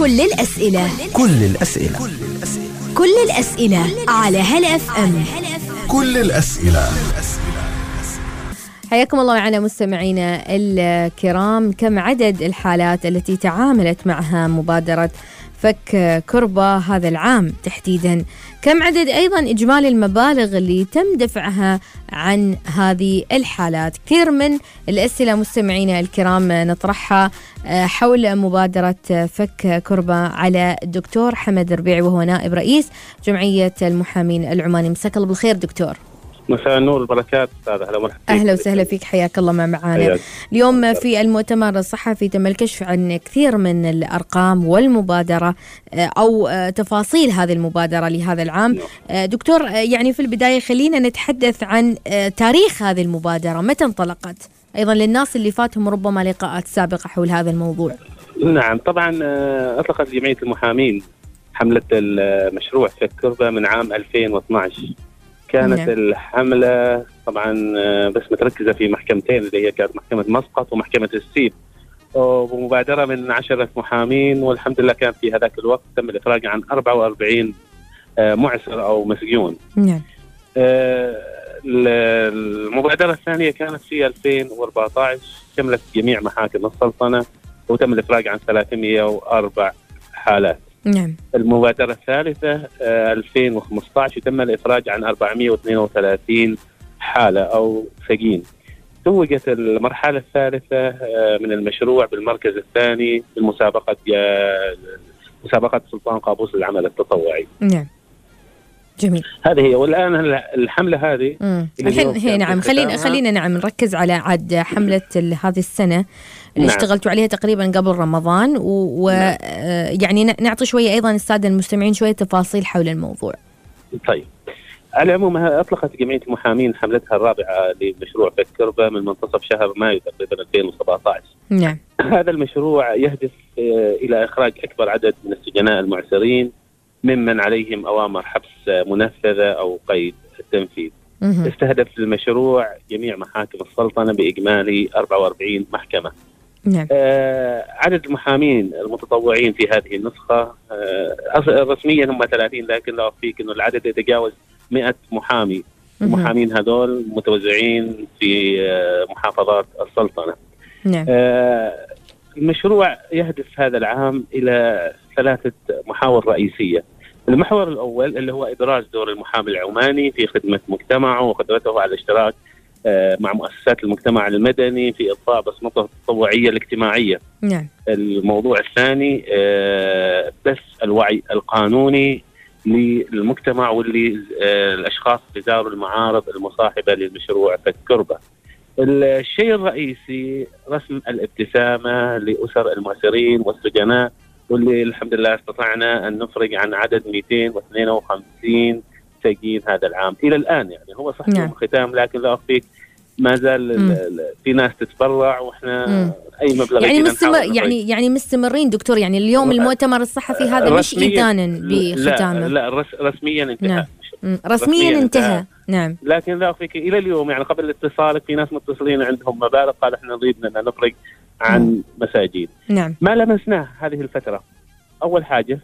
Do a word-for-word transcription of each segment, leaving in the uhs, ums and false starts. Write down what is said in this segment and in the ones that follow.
كل الأسئلة كل الأسئلة كل الأسئلة على هلا اف ام. كل الأسئلة. حياكم الله معنا مستمعينا الكرام. كم عدد الحالات التي تعاملت معها مبادرة فك كربة هذا العام تحديدا؟ كم عدد أيضا إجمالي المبالغ اللي تم دفعها عن هذه الحالات؟ كثير من الأسئلة مستمعينا الكرام نطرحها حول مبادرة فك كربة على الدكتور حمد ربيعي، وهو نائب رئيس جمعية المحامين العماني. مساك الله بالخير دكتور. مساء النور والبركات أستاذ. أهلا وسهلا. أهلا وسهلا فيك، حياك الله مع معانا. اليوم في المؤتمر الصحفي تم الكشف عن كثير من الأرقام والمبادرة أو تفاصيل هذه المبادرة لهذا العام. دكتور، يعني في البداية خلينا نتحدث عن تاريخ هذه المبادرة، متى انطلقت؟ أيضا للناس اللي فاتهم ربما لقاءات سابقة حول هذا الموضوع. نعم طبعا، أطلقت جمعية المحامين حملة المشروع فك كربة من عام ألفين واثناشر. كانت نعم. الحملة طبعا بس متركزة في محكمتين اللي هي كانت محكمة مسقط ومحكمة السيب، ومبادرة من عشرة محامين، والحمد لله كان في هذاك الوقت تم الإفراج عن أربعة وأربعين معسر أو مسجون. نعم. المبادرة الثانية كانت في ألفين وأربعة عشر، شملت جميع محاكم السلطنة وتم الإفراج عن ثلاثمئة وأربع حالات. نعم. المبادرة الثالثة ألفين وخمسة عشر تم الإفراج عن أربعمئة واثنين وثلاثين حالة أو سجين. توجت المرحلة الثالثة من المشروع بالمركز الثاني بالمسابقة مسابقة سلطان قابوس للعمل التطوعي. نعم. جميل. هذه هي. والآن الحملة هذه الحين هي نعم خلينا خلينا نعم نركز على عاد حملة هذه السنة اللي نعم. اشتغلتوا عليها تقريبا قبل رمضان، ويعني نعم. نعطي شوية أيضا السادة المستمعين شوية تفاصيل حول الموضوع. طيب، على العموم أطلقت جمعية المحامين حملتها الرابعة لمشروع فك كربة من منتصف شهر مايو تقريبا ألفين وسبعة عشر. نعم. هذا المشروع يهدف إلى إخراج أكبر عدد من السجناء المعسرين ممن عليهم أوامر حبس منفذة أو قيد التنفيذ. مه. استهدف المشروع جميع محاكم السلطنة بإجمالي أربعة وأربعين محكمة. نعم. آه عدد المحامين المتطوعين في هذه النسخة آه رسميا هم ثلاثين، لكن لا أخفيك أنه العدد يتجاوز مئة محامي. المحامين هذول متوزعين في آه محافظات السلطنة. نعم. آه المشروع يهدف هذا العام إلى ثلاثة محاور رئيسية. المحور الأول اللي هو إدراج دور المحامي العماني في خدمة مجتمعه وقدرته على الاشتراك مع مؤسسات المجتمع المدني في إضفاء بصمته التطوعية الاجتماعية. نعم. الموضوع الثاني بث الوعي القانوني للمجتمع واللي الأشخاص اللي زاروا المعارض المصاحبة للمشروع فك كربة. الشيء الرئيسي رسم الابتسامة لأسر المعسرين والسجناء، واللي الحمد لله استطعنا أن نفرج عن عدد مئتين واثنين وخمسين سجين هذا العام إلى الآن. يعني هو صح يوم ختام، لكن لا أخفيك ما زال في ناس تتبرع، وإحنا مم. أي مبلغ يعني مستمر يعني يعني مستمرين دكتور. يعني اليوم المؤتمر الصحفي هذا مش إيتانا بختامه. لا, لا رس رسميا انتهى. نعم. رسميا, رسميا انتهى. انتهى. نعم. لكن لا أخفيك إلى اليوم يعني قبل اتصالك في ناس متصلين عندهم مبالغ قال إحنا نريد أن نفرج عن مم. مساجين. نعم. ما لمسناه هذه الفترة. أول حاجة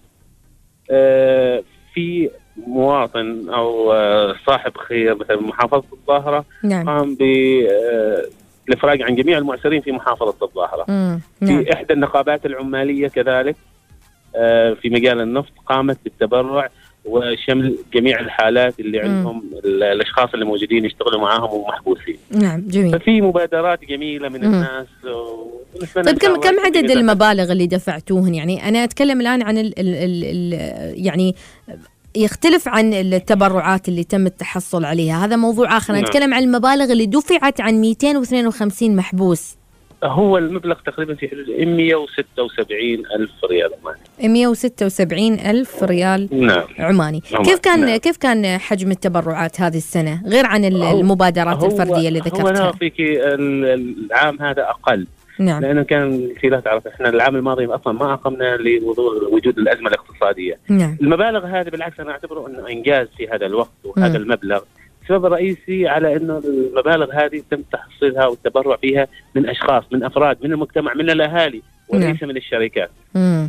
آه في مواطن أو آه صاحب خير مثلا محافظة الظاهرة نعم. قام بالإفراج عن جميع المعسرين في محافظة الظاهرة. نعم. في إحدى النقابات العمالية كذلك آه في مجال النفط قامت بالتبرع وشمل جميع الحالات اللي عندهم الأشخاص اللي موجودين يشتغلوا معاهم ومحبوسين. نعم جميل. ففي مبادرات جميلة من الناس. طيب كم كم عدد المبالغ اللي دفعتوهن؟ يعني أنا أتكلم الآن عن ال ال ال يعني يختلف عن التبرعات اللي تم التحصل عليها، هذا موضوع آخر. أنا أتكلم عن المبالغ اللي دفعت عن مئتين واثنين وخمسين محبوس. هو المبلغ تقريبا في حدود مئة وستة وسبعين ألف ريال عماني. مئة وستة وسبعين ألف ريال نعم. عماني. نعم. كيف كان نعم. كيف كان حجم التبرعات هذه السنة غير عن المبادرات الفردية اللي ذكرتها؟ هو فيك العام هذا أقل. نعم. لأنه كان في لا تعرف إحنا العام الماضي أصلا ما أقمنا لوجود الأزمة الاقتصادية. نعم. المبالغ هذه بالعكس أنا أعتبره إنه إنجاز في هذا الوقت وهذا م. المبلغ. السبب الرئيسي على إنه المبالغ هذه تم تحصيلها والتبرع فيها من أشخاص، من أفراد، من المجتمع، من الأهالي وليس نعم. من الشركات. م.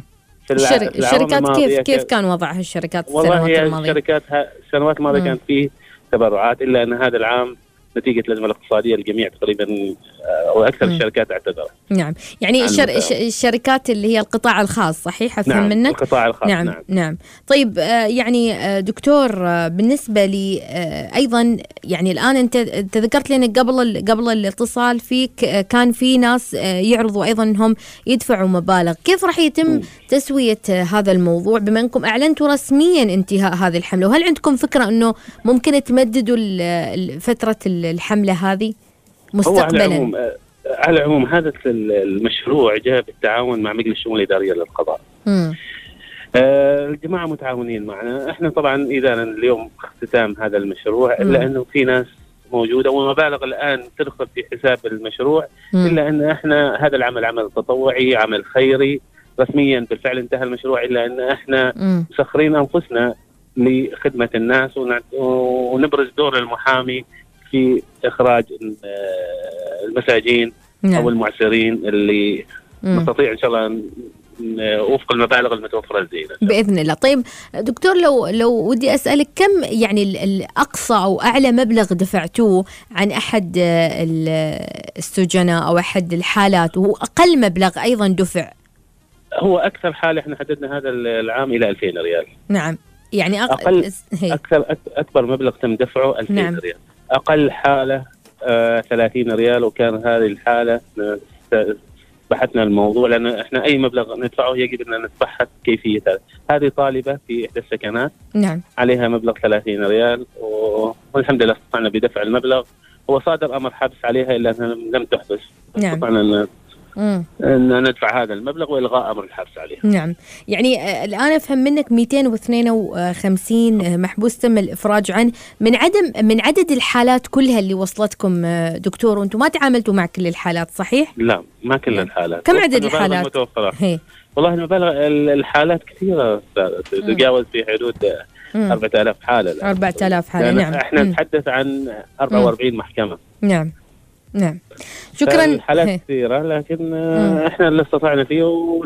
في الع... الشر... في العام الشركات الماضية كيف كيف كان... كان وضعها الشركات والله السنوات هي الماضية؟ الشركات ها... السنوات الماضية مم. كان فيه تبرعات، إلا أن هذا العام نتيجة الأزمة الاقتصادية الجميع تقريبا أو أكثر مم. الشركات اعتذرت. نعم، يعني الشر... الشركات اللي هي القطاع الخاص، صحيح أفهم نعم. منك؟ القطاع الخاص. نعم. نعم نعم. طيب آه يعني آه دكتور آه بالنسبة لي آه أيضا يعني الآن أنت أنت ذكرت لي أنك قبل ال... قبل الاتصال فيك آه كان في ناس آه يعرضوا أيضا أنهم يدفعوا مبالغ، كيف راح يتم م. تسوية آه هذا الموضوع بما أنكم أعلنتوا رسميا انتهاء هذه الحملة؟ وهل عندكم فكرة أنه ممكن تمددوا فترة الحملة هذه مستقبلا؟ هو على العموم على العموم هذا المشروع جاء بالتعاون مع مجلس الشؤون الإدارية للقضاء. امم آه الجماعة متعاونين معنا، احنا طبعا إذا اليوم اختتام هذا المشروع مم. إلا أنه في ناس موجودة ومبالغ الآن تدخل في حساب المشروع، مم. إلا أن احنا هذا العمل عمل تطوعي عمل خيري، رسميا بالفعل انتهى المشروع، إلا أن احنا مم. مسخرين أنفسنا لخدمة الناس ونبرز دور المحامي في إخراج المساجين نعم. أو المعسرين اللي مم. نستطيع إن شاء الله وفق المبالغ المتوفرة لدينا بإذن الله. طيب دكتور، لو لو ودي أسألك كم يعني الأقصى أو أعلى مبلغ دفعتوه عن أحد السجناء أو أحد الحالات، وأقل مبلغ أيضا دفع؟ هو أكثر حالة إحنا حددنا هذا العام إلى ألفين ريال. نعم، يعني أق... أقل هي. أكثر أكبر مبلغ تم دفعه ألفين نعم. ريال. أقل حالة آه ثلاثين ريال، وكان هذه الحالة بحثنا الموضوع لأن إحنا أي مبلغ ندفعه يجب أن نتبحث كيفية هذا. هذه طالبة في إحدى السكنات نعم. عليها مبلغ ثلاثين ريال، والحمد لله استطعنا بدفع المبلغ. هو صادر أمر حبس عليها إلا أنها لم تحبس. نعم. استطعنا أن مم. أن ندفع هذا المبلغ وإلغاء أمر الحبس عليه. نعم، يعني آه الآن أفهم منك مئتين واثنين وخمسين آه محبوس تم الإفراج عنه. من عدم من عدد الحالات كلها اللي وصلتكم آه دكتور، وأنتم ما تعاملتوا مع كل الحالات صحيح؟ لا، ما كل الحالات. كم عدد الحالات؟ هي. والله المبالغ الحالات كثيرة، تتجاوز في حدود أربعة آلاف حالة. أربعة آلاف حالة. نعم. احنا نتحدث عن أربعة وأربعين محكمة. نعم. نعم، شكرا. الحالات كثيرة، لكن مم. احنا اللي استطعنا فيه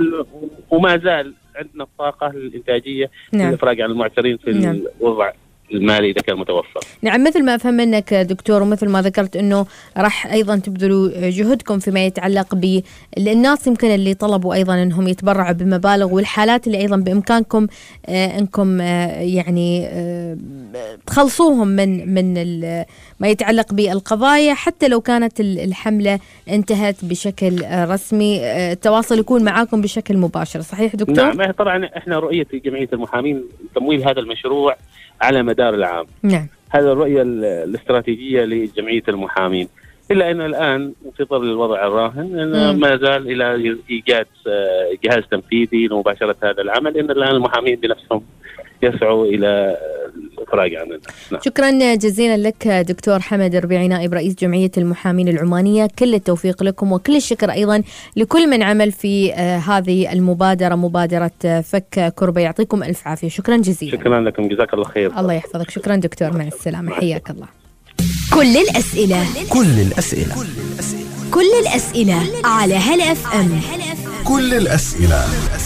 وما زال عندنا الطاقة الإنتاجية نعم. للإفراج عن المعسرين في نعم. الوضع المالي إذا كان متوفر. نعم، مثل ما أفهم منك دكتور، ومثل ما ذكرت أنه راح أيضا تبذلوا جهدكم فيما يتعلق بالناس يمكن اللي طلبوا أيضا أنهم يتبرعوا بمبالغ، والحالات اللي أيضا بإمكانكم آه أنكم آه يعني آه تخلصوهم من من ما يتعلق بالقضايا، حتى لو كانت الحملة انتهت بشكل آه رسمي. آه التواصل يكون معاكم بشكل مباشر، صحيح دكتور؟ نعم، طبعا احنا رؤية جمعية المحامين تمويل هذا المشروع على مدار العام. نعم. هذا الرؤية الاستراتيجية لجمعية المحامين، إلا أن الآن في ظل الوضع الراهن أن ما زال إلى إيجاد جهاز تنفيذي لمباشرة هذا العمل، إن الآن المحامين بنفسهم يسعوا إلى الإفراج عننا. نعم. شكرا جزيلا لك دكتور حمد الربيعي، نائب رئيس جمعية المحامين العمانية. كل التوفيق لكم وكل الشكر أيضا لكل من عمل في آه هذه المبادرة، مبادرة آه فك كربة. يعطيكم ألف عافية. شكرا جزيلا. شكرا لكم، جزاك الله خير. الله يحفظك. شكرا دكتور، مع السلامة. حياك الله. كل الأسئلة كل الأسئلة كل الأسئلة على هلا اف ام. كل الأسئلة